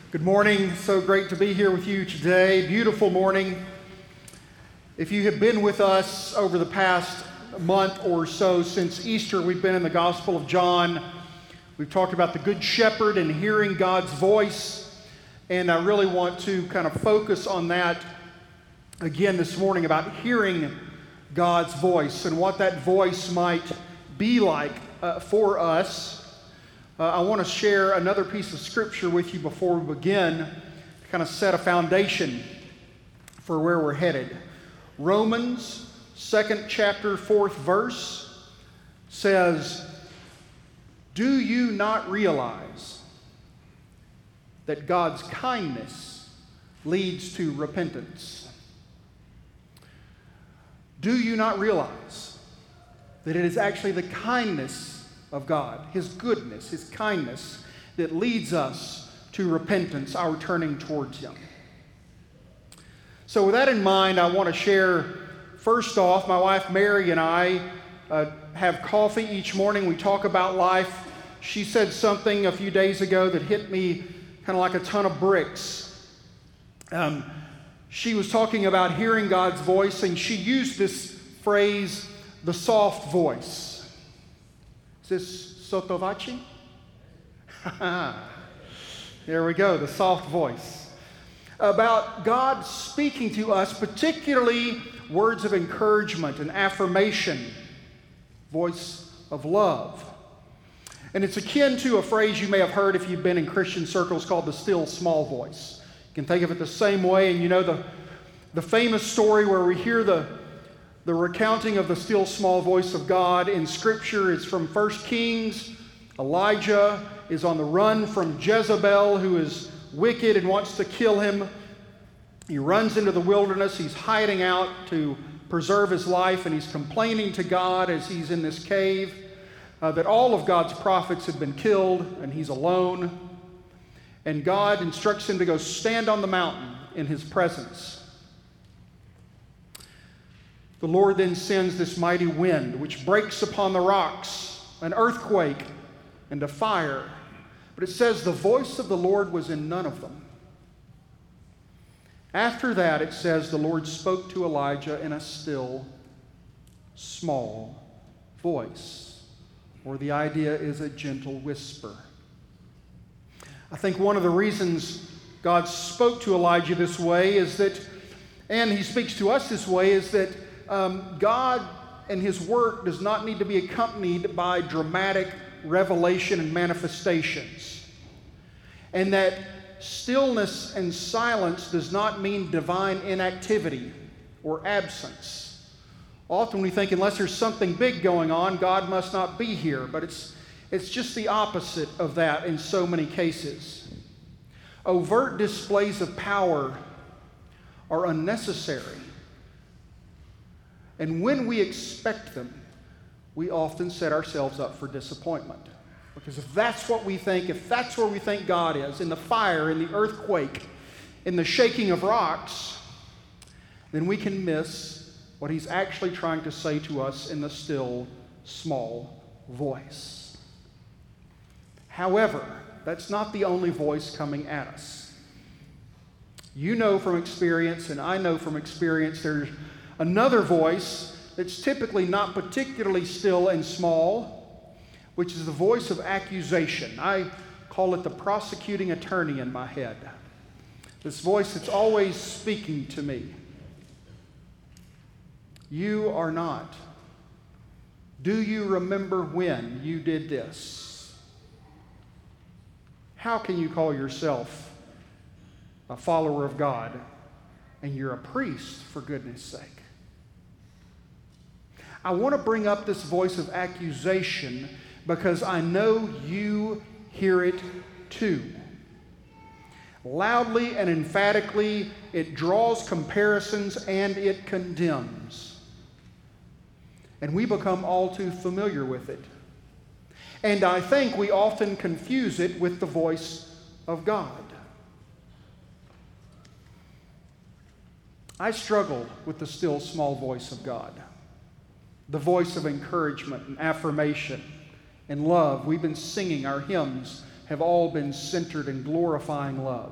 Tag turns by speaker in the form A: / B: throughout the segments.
A: Good morning. So great to be here with you today. Beautiful morning. If you have been with us over the past month or so since Easter, we've been in the Gospel of John. We've talked about the Good Shepherd and hearing God's voice. And I really want to kind of focus on that again this morning, about hearing God's voice and what that voice might be like for us. I want to share another piece of scripture with you before we begin to kind of set a foundation for where we're headed. Romans 2nd chapter 4th verse says, "Do you not realize that God's kindness leads to repentance?" Do you not realize that it is actually the kindness of God, His goodness, His kindness, that leads us to repentance, our turning towards Him? So with that in mind, I want to share, first off, my wife Mary and I have coffee each morning. We talk about life. She said something a few days ago that hit me kind of like a ton of bricks. She was talking about hearing God's voice, and she used this phrase, the soft voice. Is this sottovoce? There we go, the soft voice. About God speaking to us, particularly words of encouragement and affirmation, voice of love. And it's akin to a phrase you may have heard if you've been in Christian circles called the still small voice. You can think of it the same way, and you know the famous story where we hear the recounting of the still small voice of God in Scripture is from 1 Kings. Elijah is on the run from Jezebel, who is wicked and wants to kill him. He runs into the wilderness. He's hiding out to preserve his life, and he's complaining to God as he's in this cave that all of God's prophets had been killed and he's alone. And God instructs him to go stand on the mountain in his presence. The Lord then sends this mighty wind, which breaks upon the rocks, an earthquake, and a fire. But it says the voice of the Lord was in none of them. After that, it says the Lord spoke to Elijah in a still, small voice. Or the idea is a gentle whisper. I think one of the reasons God spoke to Elijah this way is that, and He speaks to us this way, is that God and His work does not need to be accompanied by dramatic revelation and manifestations. And that stillness and silence does not mean divine inactivity or absence. Often we think unless there's something big going on, God must not be here. But it's just the opposite of that in so many cases. Overt displays of power are unnecessary. And when we expect them, we often set ourselves up for disappointment. Because if that's what we think, if that's where we think God is, in the fire, in the earthquake, in the shaking of rocks, then we can miss what He's actually trying to say to us in the still, small voice. However, that's not the only voice coming at us. You know from experience, and I know from experience, there's another voice that's typically not particularly still and small, which is the voice of accusation. I call it the prosecuting attorney in my head. This voice that's always speaking to me. You are not. Do you remember when you did this? How can you call yourself a follower of God and you're a priest, for goodness sake? I want to bring up this voice of accusation because I know you hear it too. Loudly and emphatically, it draws comparisons and it condemns. And we become all too familiar with it. And I think we often confuse it with the voice of God. I struggle with the still small voice of God. The voice of encouragement and affirmation and love. We've been singing, our hymns have all been centered in glorifying love.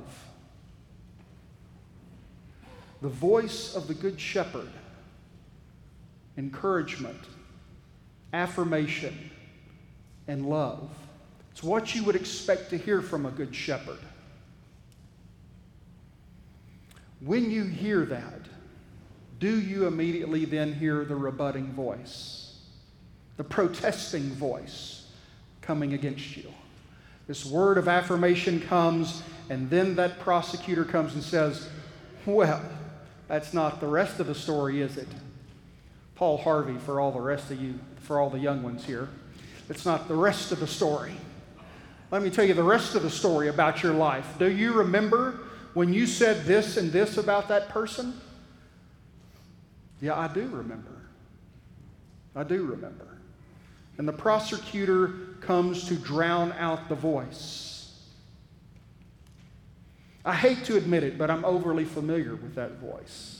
A: The voice of the Good Shepherd, encouragement, affirmation, and love. It's what you would expect to hear from a Good Shepherd. When you hear that, do you immediately then hear the rebutting voice, the protesting voice coming against you? This word of affirmation comes, and then that prosecutor comes and says, well, that's not the rest of the story, is it? Paul Harvey, for all the rest of you, for all the young ones here, it's not the rest of the story. Let me tell you the rest of the story about your life. Do you remember when you said this and this about that person? Yeah, I do remember. I do remember. And the prosecutor comes to drown out the voice. I hate to admit it, but I'm overly familiar with that voice.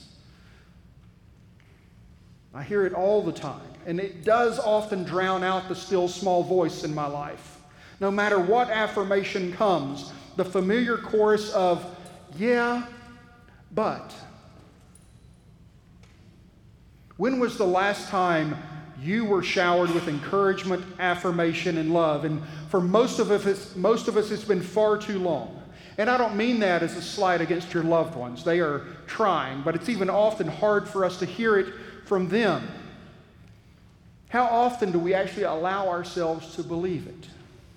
A: I hear it all the time, and it does often drown out the still small voice in my life. No matter what affirmation comes, the familiar chorus of, yeah, but. When was the last time you were showered with encouragement, affirmation, and love? And for most of us, it's been far too long. And I don't mean that as a slight against your loved ones. They are trying, but it's even often hard for us to hear it from them. How often do we actually allow ourselves to believe it?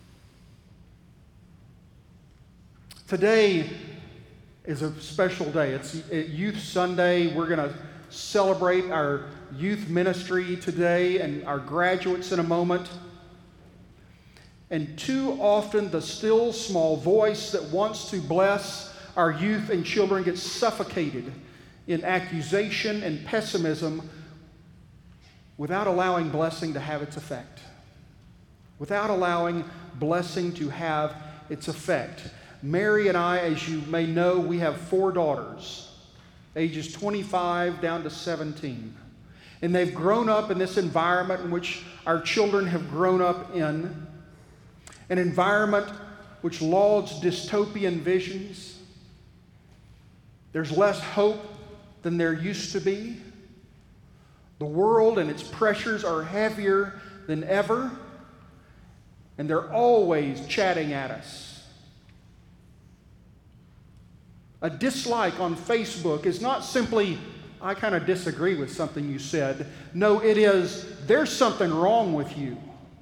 A: Today is a special day. It's Youth Sunday. We're going to celebrate our youth ministry today and our graduates in a moment. And too often the still small voice that wants to bless our youth and children gets suffocated in accusation and pessimism without allowing blessing to have its effect. Without allowing blessing to have its effect. Mary and I, as you may know, we have 4 daughters, ages 25 down to 17. And they've grown up in this environment in which our children have grown up in, an environment which lauds dystopian visions. There's less hope than there used to be. The world and its pressures are heavier than ever, and they're always chatting at us. A dislike on Facebook is not simply, I kind of disagree with something you said. No, it is, there's something wrong with you.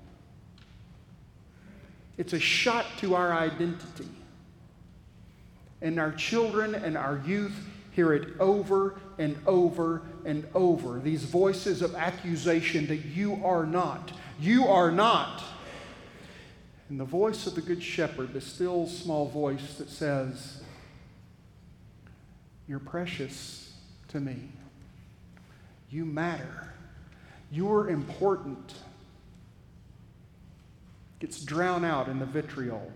A: It's a shot to our identity. And our children and our youth hear it over and over and over. These voices of accusation that you are not. You are not. And the voice of the Good Shepherd, the still small voice that says, you're precious to me. You matter. You're important. Gets drowned out in the vitriol.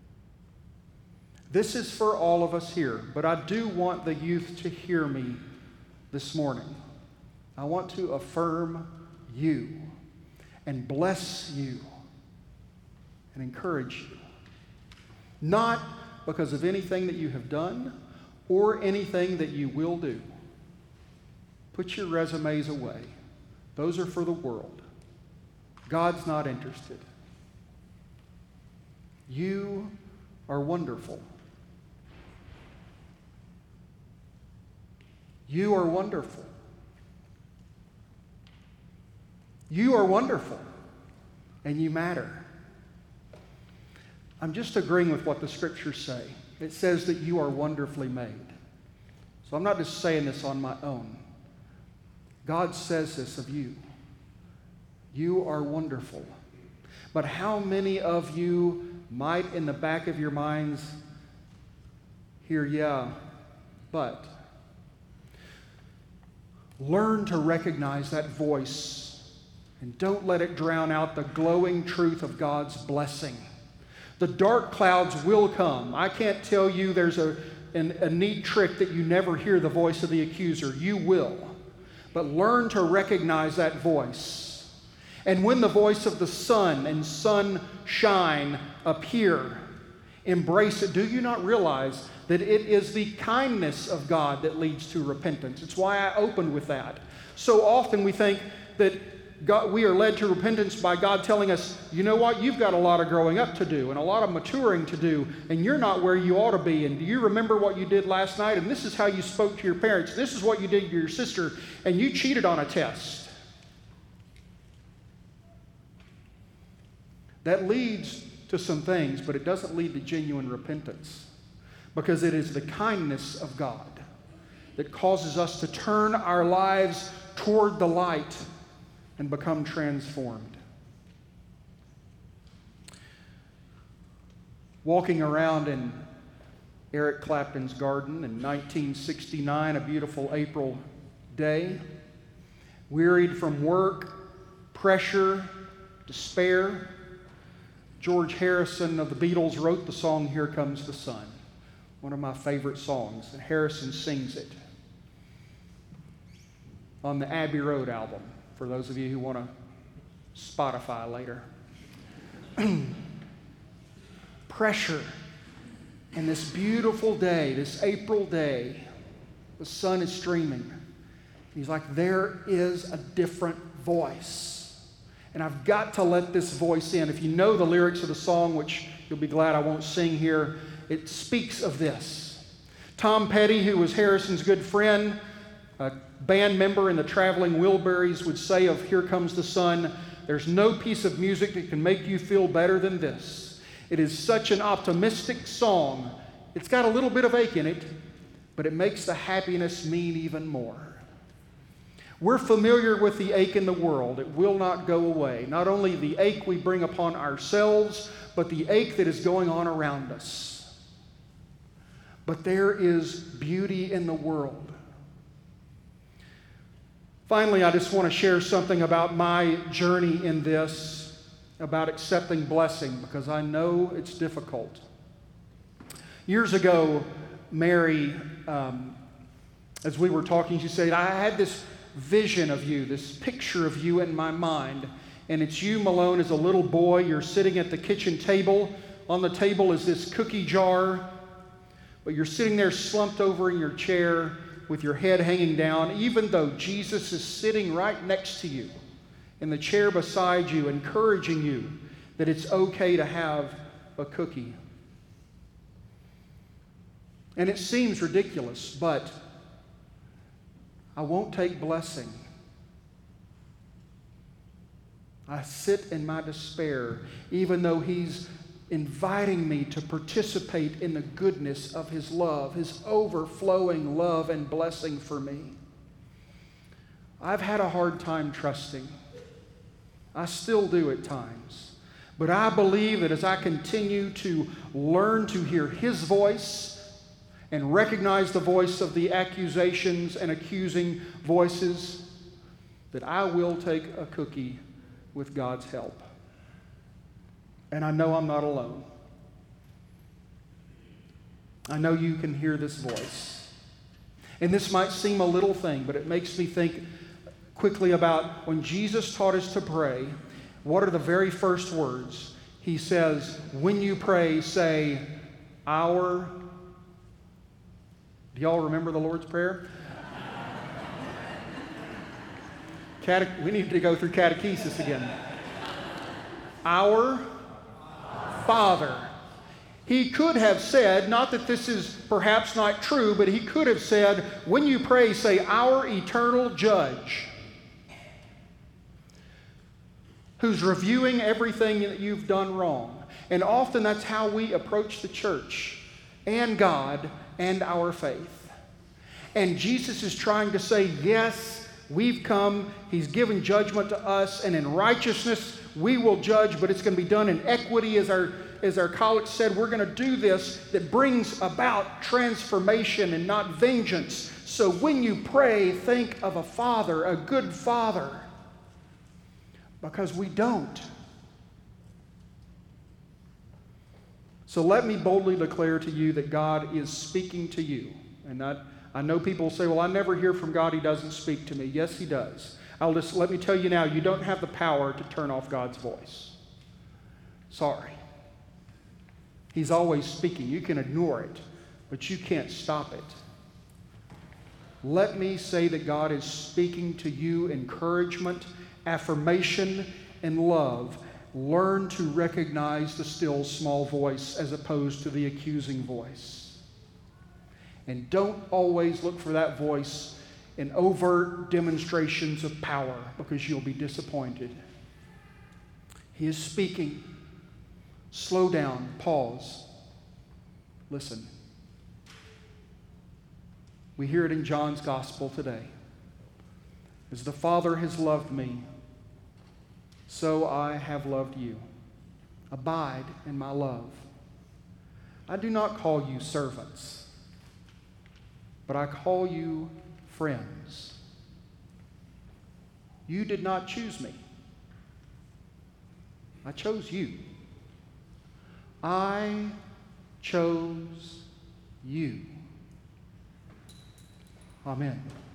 A: This is for all of us here, but I do want the youth to hear me this morning. I want to affirm you and bless you and encourage you. Not because of anything that you have done or anything that you will do. Put your resumes away. Those are for the world. God's not interested. You are wonderful. You are wonderful. You are wonderful, and you matter. I'm just agreeing with what the scriptures say. It says that you are wonderfully made. So I'm not just saying this on my own. God says this of you. You are wonderful. But how many of you might in the back of your minds hear, yeah, but? Learn to recognize that voice and don't let it drown out the glowing truth of God's blessing. The dark clouds will come. I can't tell you there's a neat trick that you never hear the voice of the accuser. You will. But learn to recognize that voice. And when the voice of the sun and sunshine appear, Embrace it. Do you not realize that it is the kindness of God that leads to repentance? It's why I opened with that. So often we think that we are led to repentance by God telling us, you know what, you've got a lot of growing up to do and a lot of maturing to do, and you're not where you ought to be. And do you remember what you did last night? And this is how you spoke to your parents. This is what you did to your sister, and you cheated on a test. That leads to some things, but it doesn't lead to genuine repentance, because it is the kindness of God that causes us to turn our lives toward the light and become transformed. Walking around in Eric Clapton's garden in 1969, a beautiful April day, wearied from work, pressure, despair, George Harrison of the Beatles wrote the song "Here Comes the Sun," one of my favorite songs, and Harrison sings it on the Abbey Road album, for those of you who want to Spotify later. Pressure. And this beautiful day, this April day, the sun is streaming. He's like, there is a different voice. And I've got to let this voice in. If you know the lyrics of the song, which you'll be glad I won't sing here, it speaks of this. Tom Petty, who was Harrison's good friend, a band member in the Traveling Wilburys, would say of "Here Comes the Sun," there's no piece of music that can make you feel better than this. It is such an optimistic song. It's got a little bit of ache in it, but it makes the happiness mean even more. We're familiar with the ache in the world. It will not go away. Not only the ache we bring upon ourselves, but the ache that is going on around us. But there is beauty in the world. Finally, I just want to share something about my journey in this, about accepting blessing, because I know it's difficult. Years ago, Mary, as we were talking, she said, I had this vision of you, this picture of you in my mind, and it's you, Malone, as a little boy. You're sitting at the kitchen table. On the table is this cookie jar, but you're sitting there slumped over in your chair with your head hanging down, even though Jesus is sitting right next to you in the chair beside you, encouraging you that it's okay to have a cookie. And it seems ridiculous, but I won't take blessing. I sit in my despair, even though He's inviting me to participate in the goodness of His love, His overflowing love and blessing for me. I've had a hard time trusting. I still do at times. But I believe that as I continue to learn to hear His voice and recognize the voice of the accusations and accusing voices, that I will take a cookie with God's help. And I know I'm not alone. I know you can hear this voice. And this might seem a little thing, but it makes me think quickly about when Jesus taught us to pray, what are the very first words? He says, when you pray, say, "Our..." Do y'all remember the Lord's Prayer? We need to go through catechesis again. Our Father. He could have said, not that this is perhaps not true, but he could have said, when you pray, say, "Our eternal Judge," who's reviewing everything that you've done wrong. And often that's how we approach the church and God and our faith. And Jesus is trying to say, yes, we've come. He's given judgment to us, and in righteousness we will judge, but it's going to be done in equity. As our college said, we're going to do this that brings about transformation and not vengeance. So when you pray, think of a father, a good father, because we don't. So let me boldly declare to you that God is speaking to you. And I know people say, well, I never hear from God. He doesn't speak to me. Yes, He does. Let me tell you now, you don't have the power to turn off God's voice. Sorry. He's always speaking. You can ignore it, but you can't stop it. Let me say that God is speaking to you encouragement, affirmation, and love. Learn to recognize the still small voice as opposed to the accusing voice. And don't always look for that voice in overt demonstrations of power, because you'll be disappointed. He is speaking. Slow down, pause, listen. We hear it in John's gospel today. As the Father has loved me, so I have loved you. Abide in my love. I do not call you servants, but I call you friends. You did not choose me. I chose you. I chose you. Amen.